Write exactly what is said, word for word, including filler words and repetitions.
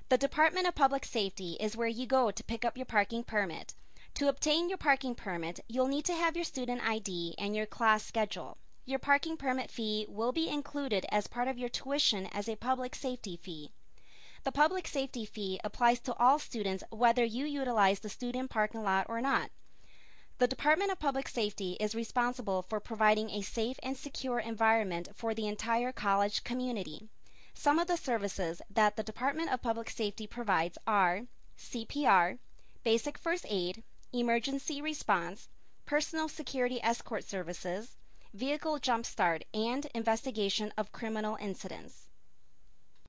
The Department of Public Safety is where you go to pick up your parking permit. To obtain your parking permit, you'll need to have your student I D and your class schedule. Your parking permit fee will be included as part of your tuition as a public safety fee. The public safety fee applies to all students whether you utilize the student parking lot or not. The Department of Public Safety is responsible for providing a safe and secure environment for the entire college community. Some of the services that the Department of Public Safety provides are C P R, basic first aid, emergency response, personal security escort services, vehicle jumpstart, and investigation of criminal incidents.